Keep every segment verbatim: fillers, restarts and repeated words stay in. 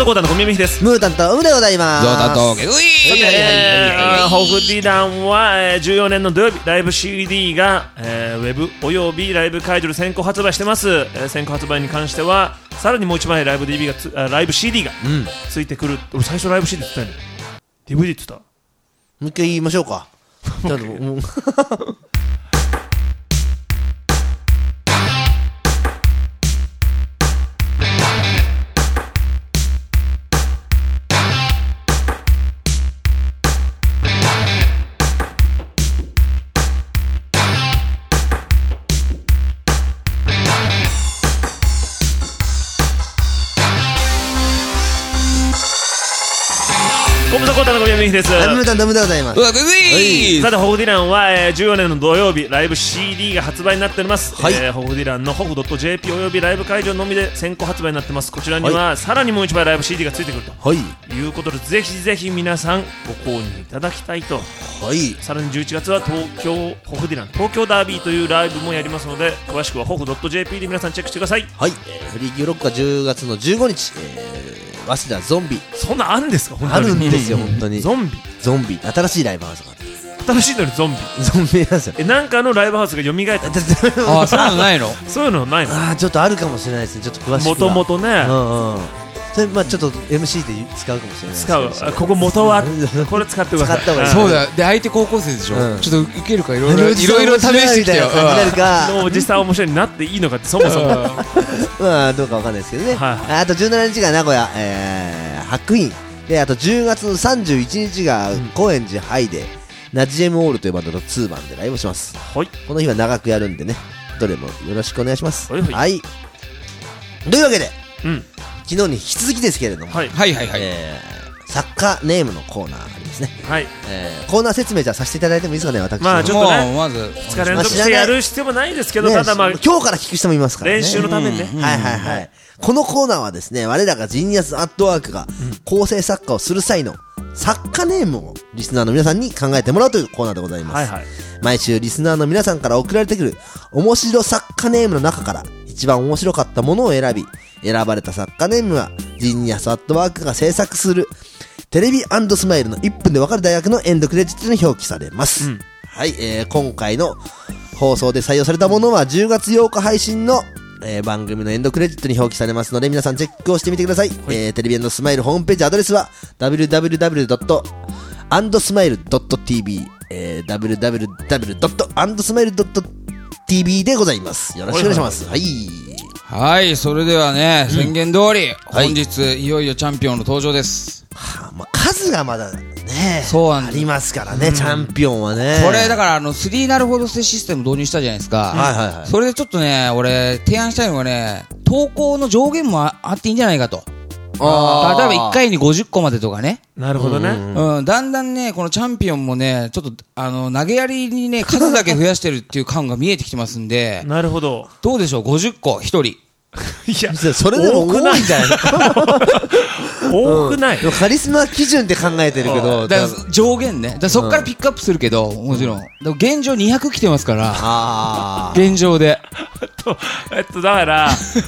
トコータの小耳です。 ムータンとウムでございます。 ゾウタとゲウイホフディランはじゅうよねんの土曜日ライブ シーディー が、えー、ウェブおよびライブ会場で先行発売してます、えー、先行発売に関してはさらにもう一枚ライブ ディーブイディー がつライブ シーディー がついてくる、うん、俺最初ライブ シーディー って言ったよね。 ディーブイディー って言った。 もう一回言いましょうか。ちょっともうコムドコータの小宮美です。 ムータンとウムでございます。 さてホフディランは、えー、じゅうよねんの土曜日ライブ シーディー が発売になっております、はい。えー、ホフディランのホフ .jp およびライブ会場のみで先行発売になってます。こちらには、はい、さらにもう一枚ライブ シーディー がついてくると、はい、いうことでぜひぜひ皆さんご購入いただきたいと、はい、さらにじゅういちがつは東京ホフディラン東京ダービーというライブもやりますので詳しくはホフ .jp で皆さんチェックしてください。 はい、えー、フリーキューロックはじゅうがつのじゅうごにち、えー早稲田ゾンビ。 そんなあるんですか？ あるんですよ本当に。 ゾンビゾンビ新しいライブハウスが新しいのにゾンビゾンビなんですよ。 え、なんかのライブハウスが蘇ったああ、そういうのないの？ そういうのないの？ ああ、ちょっとあるかもしれないですね。ちょっと詳しくはもともとね、うんうん、 それまあちょっと エムシー で使うかもしれないですけど、 使う。ここ元はこれ使ってください。使った方がいい。 そうだ。で相手高校生でしょ、うん、ちょっと受けるかいろいろいろいろ試してきてよ。 もう実際面白いになっていいのかってそもそもまあどうかわかんないですけどね、はい、あとじゅうしちにちが名古屋、えー、ハックインで、あとじゅうがつのさんじゅういちにちが高円寺ハイで、うん、ナジエムオールというバンドとツーマンでライブします、はい、この日は長くやるんでね、どれもよろしくお願いします。はい、はい、というわけで、うん、昨日に引き続きですけれども、はいはいはいはい、えー、作家ネームのコーナーありますね。はい、えー、コーナー説明じゃさせていただいてもいいですかね、私。 まあちょっとね、まずふつか連続してやる必要もないですけど、ね、ただまあ今日から聞く人もいますからね。 練習のためにね。 はいはいはい。このコーナーはですね、我らがジーニアスアットワークが構成作家をする際の作家ネームをリスナーの皆さんに考えてもらうというコーナーでございます。はいはい、毎週リスナーの皆さんから送られてくる面白作家ネームの中から一番面白かったものを選び、選ばれた作家ネームはジーニアスアットワークが制作するテレビ&スマイルのいっぷんでわかる大学のエンドクレジットに表記されます。うん、はい、えー、今回の放送で採用されたものはじゅうがつようか配信のえー、番組のエンドクレジットに表記されますので皆さんチェックをしてみてください。はい、えー、テレビ&スマイルホームページアドレスは ダブリューダブリューダブリュードットアンドスマイルドットティービー、えー、ダブリューダブリューダブリュードットアンドスマイルドットティービー でございます。よろしくお願いします。はい、 はい、それではね、うん、宣言通り、はい、本日いよいよチャンピオンの登場です。 はあ、まあ、数がまだね、そうありますからね、うん、チャンピオンはね。 これだからあのスリーなるほど性システム導入したじゃないですか。はいはいはい。それでちょっとね、俺提案したいのがね、投稿の上限も あ, あっていいんじゃないかと。あ、例えばいっかいにごじゅっこまでとかね。 なるほどね。うん、 うん、だんだんね、このチャンピオンもね、ちょっとあの投げやりにね、数だけ増やしてるっていう感が見えてきてますんで。 なるほど。 どうでしょう、ごじゅっこひとり。 いや、それでも多いんじゃない多くない、 うん、カリスマ基準って考えてるけど、 だ上限ね、だそっからピックアップするけど、もちろんでも現状にひゃく来てますから、あ現状でえっとだから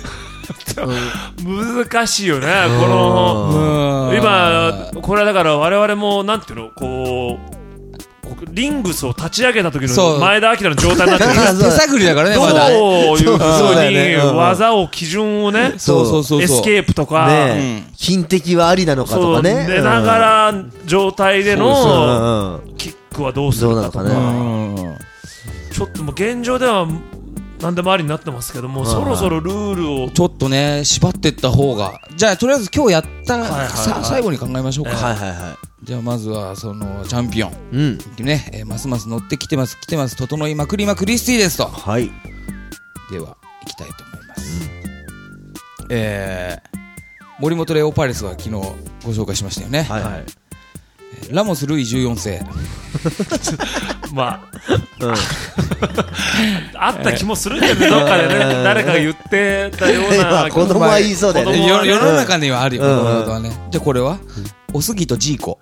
難しいよね、この今これはだから我々もなんていうの、こうリングスを立ち上げた時の前田明の状態になってる手探りだからね、 まだどういう風に技を基準をね、そうそうそう、エスケープとか、 ね、金的はありなのかとかね、 寝ながら状態でのキックはどうするかとか、ちょっともう現状では何でもありになってますけども、そろそろルールをちょっとね縛っていった方が、じゃあとりあえず今日やった、はいはいはい、さ最後に考えましょうか。はいはいはい。じゃあまずはそのチャンピオン、うんね、えー、ますます乗ってきてます来てます、整いまくりまクリスティですと。はい。では行きたいと思います。うん、えー、森本レオパレスは昨日ご紹介しましたよね。はいはい。ラモス・ルイじゅうよんせいまあ、うん、あった気もするけどね、どっかでね誰かが言ってたような子供は言いそうだよね、 世の中にはあるよ、うん、はね、じゃあこれは、うん、おすぎとジーコ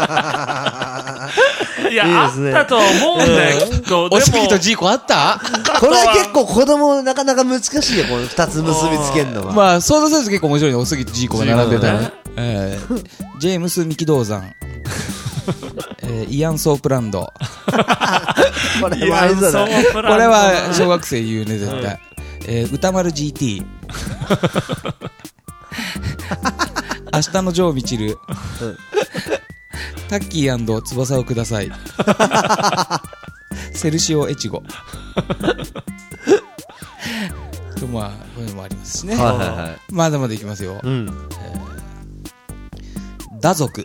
いや、いいですね、あったと思うんだよ、きっと。 おすぎとジーコあったこれは結構子供なかなか難しいよ、この二つ結びつけるのは。 まあ想像すると結構面白いね。おすぎとジーコが並んでたら、ねえー、ジェームス・ミキドーザン、えー、イアン・ソープランドこれはありそうだね。 これは小学生言うね絶対、うんえー、歌丸 ジーティー 明日のジョー・ミチル、うん、タッキー&翼をくださいセルシオ・エチゴとまあこういうのもありますしね、はいはいはい、まだまだいきますよ、うんえー、ダ族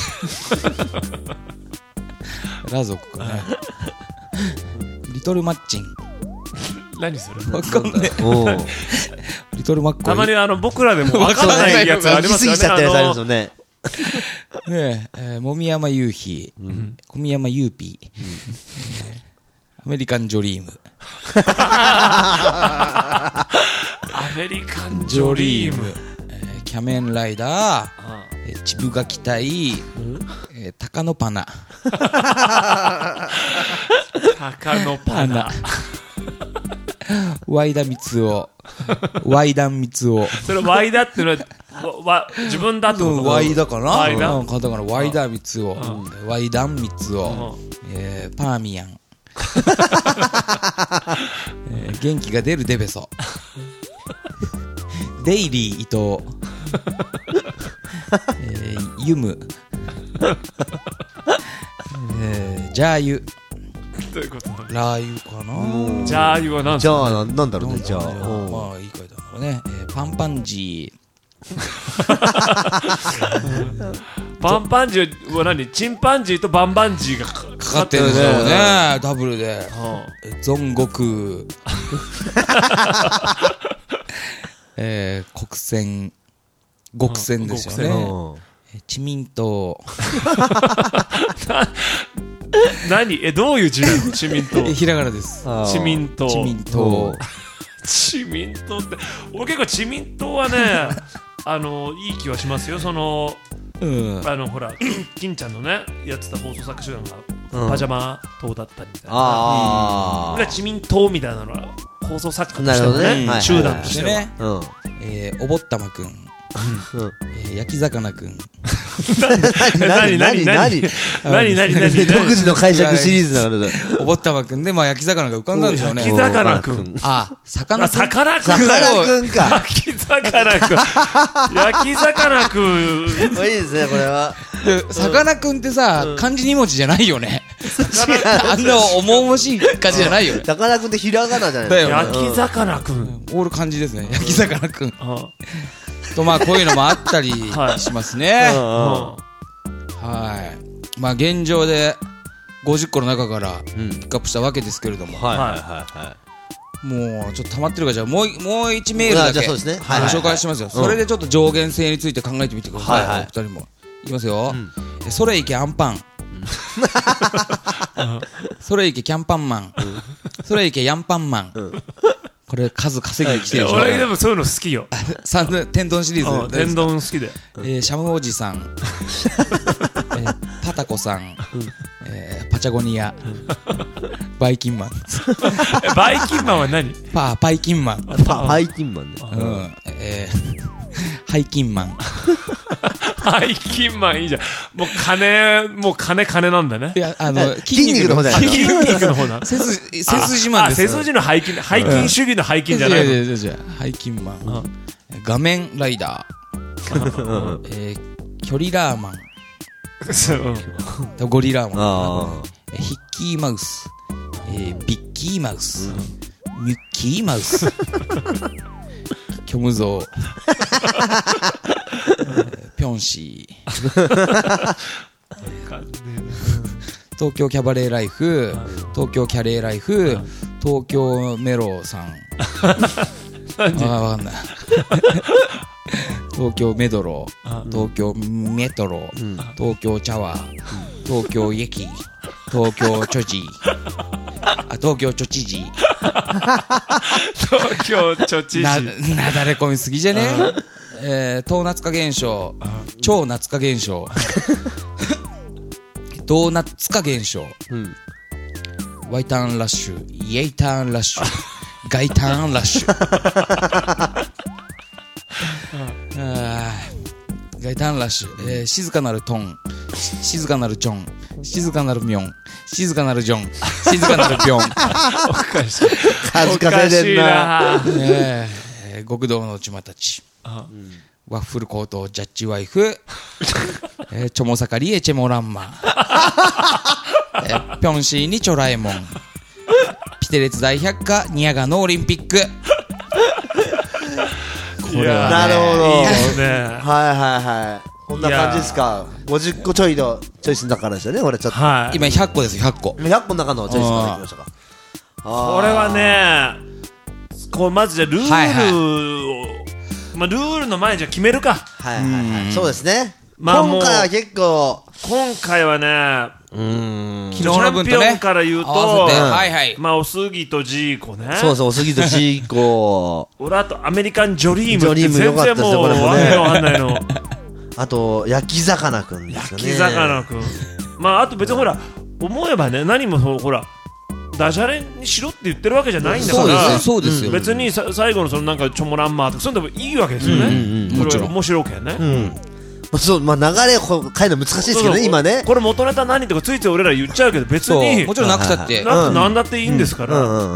ラ族かねリトルマッチン何それわかんねえリトルマッコイたまにあの僕らでもわからないやつありますよね。 行き過ぎちゃったやつありますよね。 ねえ、えー、もみやまゆうひ、うん、小宮山ゆうぴー、うん、アメリカンジョリームアメリカンジョリーム、 えー、キャメンライダー、ああえー、チブガキ隊、うんえー、タカノパナタカノパナワイダミツオワイダンミツオそれワイダってのはわ自分だとワイダかなワイダうん、カタカナワイダミツオ、うん、ワイダンミツオ、うんえー、パーミアン、えー、元気が出るデベソデイリー伊藤、えー、ユム、えー、ジャーユどういうことラー油かなジャー油は何ですかじゃあなんだろうねじゃあまあいい書いてあるんだろうね、えー、パンパンジーパンパンジーは何チンパンジーとバンバンジーがかかってるんですよねダブルで、はあ、ゾンゴクえー、国選極戦ですよね、はあ、チミント何えどういう字なのチミントひらがなですチミントチミントチミントって俺結構チミントはねあのいい気はしますよその、うん、あのほら金ちゃんのねやってた放送作集団が、うん、パジャマ党だったりみたいなああチミントみたいなのは放送作家としてのね、ね集団としては、ねうんえー、おぼったまくんうんえー、焼き魚くん何何何何何何何独自の解釈シリーズだからおぼったまくんでまあ焼き魚が浮かんだんでしょうね焼き魚くんあ魚くん魚くん魚くんか焼き魚くん焼き魚くんいいですねこれはさかなクンってさ、うん、漢字に文字じゃないよねあんな重々しい感じじゃないよねさかなクンってひらがなじゃないですか焼き魚くんオール漢字ですね焼き魚くんとまあこういうのもあったりしますねはいまあ現状でごじゅっこの中からピックアップしたわけですけれども、うん、はいはいはいはいもうちょっと溜まってるからじゃあもうもう一メールだけご紹介しますよそれでちょっと上限性について考えてみてください、はいはい、お二人もいきますよ、うん、それいけアンパンそれいけキャンパンマンそれいけヤンパンマン、うんこれ数稼ぎに来てるでしょ俺でもそういうの好きよ天丼シリーズ天丼好きで、 えー、シャムおじさん、えー、パタコさん、うんえー、パチャゴニア、うん、バイキンマンバイキンマンは何パーパイキンマンパパイキンマンねうんえーハイキンマンハイキンマンいいじゃんもう金もう金金なんだねいやあの筋肉の方だよ筋肉の方だ背筋背筋マンです背筋の背筋背筋主義の背筋じゃないの違う違う違うハイキンマン画面ライダーえ距離ラーマンゴリラーマンヒッキーマウスビッキーマウスミュッキーマウス虚無像ピョンシー東京キャバレーライフ東京キャレーライフ東京メロさんあわかんない東京メドロ東京メトロ東京チャワー東京イエキ東京チョジあ東京チョチジ東京チョチジ な, なだれ込みすぎじゃねえー、東夏化現象超夏化現象ドーナツ化現象、うん、 ワイターンラッシュ、イエイターンラッシュ、ガイターンラッシュ。あガイターンラッシュ、えー、静かなるトン、静かなるジョン、静かなるミョン、静かなるジョン、静かなるビョン。 おかしい。 数稼いでんな。 えー、極道のチュマたち。ワッフルコートジャッジワイフ、えー、チョモサカリエチェモランマン、えー、ピョンシーにチョラエモン、ピテレツ大百科ニアガのオリンピック。これはね、 なるほど。 いいですね。 はいはいはい。こんな感じですか。ごじゅっこちょいのチョイスの中ですよね、これちょっと。 はい。 今ひゃっこですよ、ひゃっこ。 ひゃっこの中のチョイスからいきましたか。 これはね、こうまずじゃルールを、はいはい、まあルールの前にじゃ決めるか。 はいはいはい。そうですね。 まあ今回は結構、 今回はね、 うーん。 昨日の分とね。 チャンピオンから言うと、 はいはい。 まあおすぎとジーコね。 そうそう、おすぎとジーコ。 俺あとアメリカンジョリーム。 ジョリームよかったですよ、これもね。 わかんないの。 あと、焼き魚くんですよね。 焼き魚くん。まああと別にほら、思えばね、何もほら、ダジャレにしろって言ってるわけじゃないんだから、 そうですよ。 別にさ最後のそのなんかチョモランマーとかそういうのもいいわけですよね。もちろん面白けね。 うん。そう、まあ流れを変えるの難しいですけどね、今ね。 これ元ネタ何とかついつい俺ら言っちゃうけど、別にもちろんなくたってなんだっていいんですから。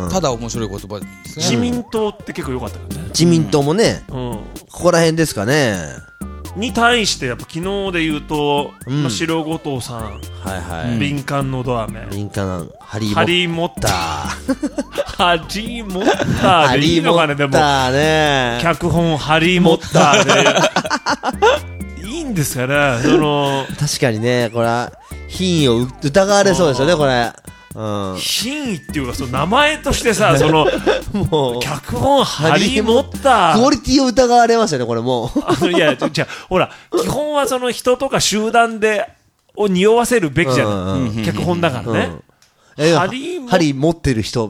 ただ面白い言葉ですね。 自民党って結構良かったよね。 自民党もね、ここら辺ですかね。 に対してやっぱ昨日で言うと、まあ、白後藤さん、 はいはい、 敏感のど飴、 敏感ハリーモッター、ハリーモッターでいいのかね、でも脚本ハリーモッターでいいんですかね、その確かにね、これは品位を疑われそうですよね、これ。うん、 品位っていうかその名前としてさ、そのもう脚本ハリー・モッタークオリティを疑われますよね、これもう。 あのいやじゃほら基本はその人とか集団でを匂わせるべきじゃない、うんうん、脚本だからね、 うん、ハリーハリー持ってる人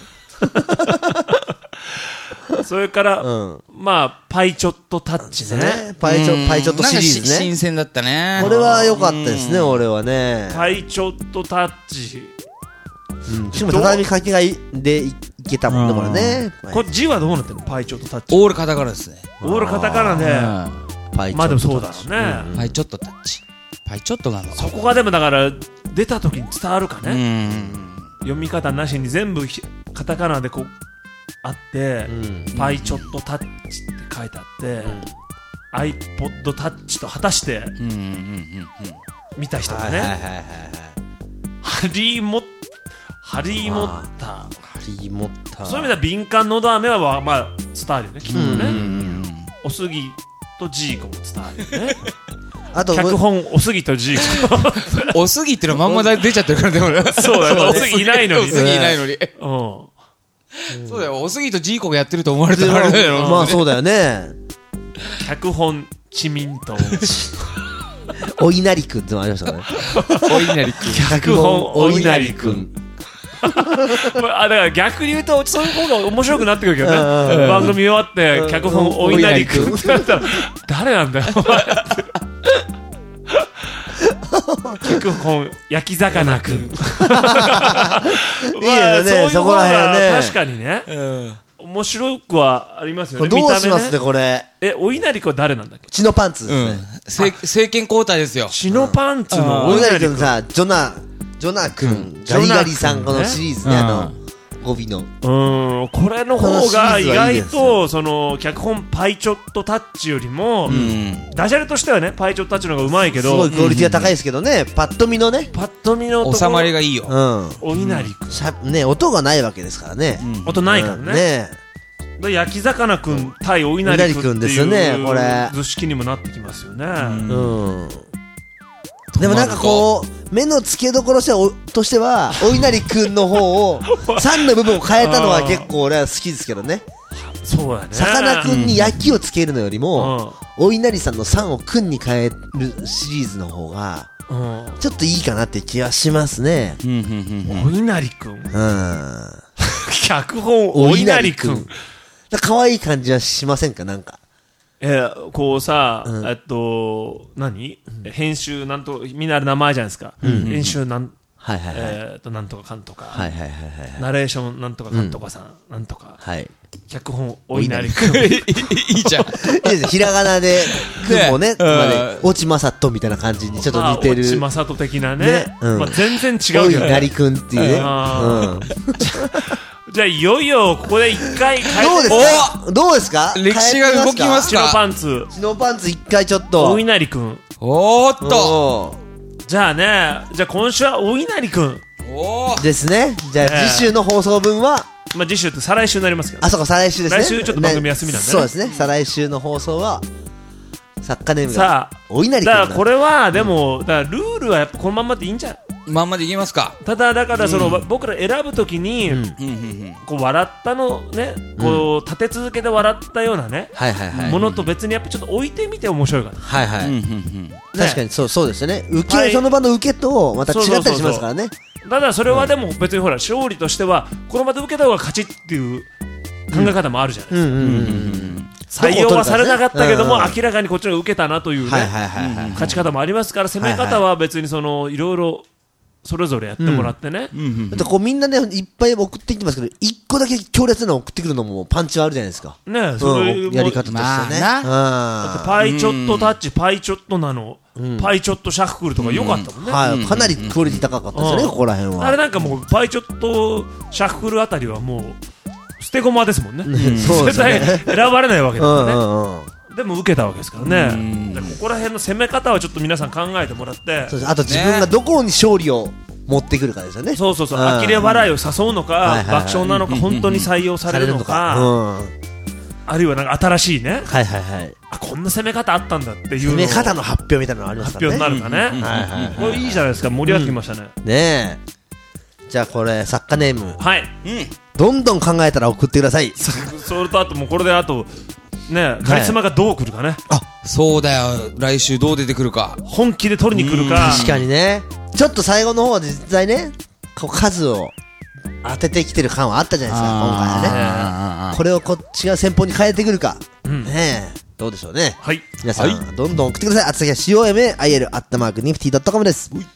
それから、うん、まあパイチョットタッチね、 ねパイチョパイチョットシリーズね、 新鮮だったね。 これは良かったですね、俺はね。 パイチョットタッチ、 うん、しかも畳みかけがいでいけたもんね、これね。 これ字はどうなってるの？パイチョットタッチ。 オールカタカナですね。 オールカタカナで、パイチョットタッチ。まあでもそうだろうね。 うん、パイチョットタッチ。パイチョットなのか。 そこがでもだから出た時に伝わるかね。読み方なしに全部カタカナでこうあって、うん、パイチョットタッチって書いてあって、うん、iPod タッチと果たして見た人がね。ハリーモッハリーモッター、ハリーモッター。 そういう意味では敏感のど飴はまあ伝わるよね、きっとね。おすぎとジーコも伝わるよね。あと脚本おすぎとジーコ。おすぎってのまんま出ちゃってるからでもね。 そうだよ。おすぎいないのに。 おすぎいないのに。うん。そうだよ。おすぎとジーコがやってると思われてるからね。まあそうだよね。 脚本チミント。 お稲荷くんってのありましたかね。 お稲荷くん。 脚本お稲荷くん。あ、だから逆に言うとそういう方が面白くなってくるけどね。番組終わって脚本お稲荷くんって言ったら誰なんだよ。脚本焼き魚くん。いいよね、そこら辺ね。 確かにね。面白くはありますよね。 どうしますね、これ。 え、お稲荷くんは誰なんだっけ？ 血のパンツですね。 政権交代ですよ。 血のパンツのお稲荷くんさ、ジョナ、ジョナ君、ガリガリさん、このシリーズね、あの、語尾の。 うん、これの方が意外と、その、脚本パイチョットタッチよりも、ダジャレとしてはね、パイチョットタッチの方がうまいけど、 すごいクオリティが高いですけどね、パッと見のね、 パッと見の収まりがいいよ。 うん。 お稲荷君。ね、音がないわけですからね。 音ないからね。ね。焼き魚くん対お稲荷くんっていう図式にもなってきますよね。うん。 でもなんかこう目の付けどころとしてはお稲荷くんの方をさんの部分を変えたのは結構俺は好きですけどね。 そうだね。 さかなクンに焼きをつけるのよりもお稲荷さんのさんをくんに変えるシリーズの方がちょっといいかなって気はしますね。 お稲荷くん。脚本お稲荷くん。 可愛い感じはしませんか、なんか。 えー、こうさ、うん、えっと何、うん、編集なんとみんなある名前じゃないですか、うん、編集なんはいはいはい、 えー、となんとかかんとか、 はいはいはいはい、 ナレーションなんとかかんとかさん、うん、なんとか、 はい、 脚本お稲荷くんいいじゃん。いいです。ひらがなでくんもね、 ね、 まで落ちまさとみたいな感じにちょっと似てる。 落ちまさと的なね、 ね、うん、 まあ、全然違うけどね。 お稲荷くんっていうね。うんじゃあいよいよここで一回変えてどうですか？どうですか？ 歴史が動きますか？ 血のパンツ血のパンツ一回ちょっとお稲荷くん。 おーっとじゃあね、じゃあ今週はお稲荷くんおですね。じゃあ次週の放送分は、 まあ次週って再来週になりますけど、 あ、そうか、再来週ですね。 来週ちょっと番組休みなんでね。 そうですね。再来週の放送は作家ネームがさあお稲荷くんだからこれはでも、だからルールはやっぱこのまんまでいいんじゃん。 まんまでいきますか。 ただだからその、うん、僕ら選ぶときに、うん、こう笑ったのね、こう立て続けて笑ったようなね、 はいはいはい、 ものと別にやっぱちょっと置いてみて面白いから。 はいはい。 うんうんうん、 確かにそうそうですよね。受け、はい、その場の受けとまた違ったりしますからね。 ただそれはでも別にほら勝利としてはこの場で受けた方が勝ちっていう考え方もあるじゃないですか。採用はされなかったけども、明らかにこっちが受けたなというね勝ち方もありますから、攻め方は別にそのいろいろそれぞれやってもらってね、 うんうんうん、だってこうみんなねいっぱい送ってきてますけど、一個だけ強烈なの送ってくるのもパンチはあるじゃないですかね、うん、そういうやり方としてね、まあ、だってパイチョットタッチ、パイチョットなの、うん、パイチョットシャッフルとか良かったもんね、うんはい、かなりクオリティ高かったですよね、うん、ここら辺は。 あれなんかもうパイチョットシャッフルあたりはもう捨て駒ですもんね、うん、 そうですね絶対選ばれないわけだからね、うんうんうん、でも受けたわけですからね。でここら辺の攻め方はちょっと皆さん考えてもらって、 そうです。あと自分がどこに勝利を持ってくるかですよね。 そうそうそう、呆れ笑いを誘うのか、爆笑なのか、本当に採用されるのか、うん、あるいはなんか新しいね、 はいはいはい、 あこんな攻め方あったんだっていう攻め方の発表みたいなのありますからね。 発表になるかね、はいはいはい、これいいじゃないですか、盛り上がってきましたね、 うん、ねえ。じゃあこれ作家ネーム、 はい、うん、 どんどん考えたら送ってください。 それとあともうこれであとね、カリスマがどう来るかね、 はい、あそうだよ、来週どう出てくるか、 本気で取りに来るか。 確かにね、ちょっと最後の方は実際ねこう数を当ててきてる感はあったじゃないですか今回はね。これをこっちが先方に変えてくるか、うん、ねえどうでしょうね。 はい、 皆さん、はい、どんどん送ってください。あつ先は コマ アイエル アットマークニフティ ドットコム です。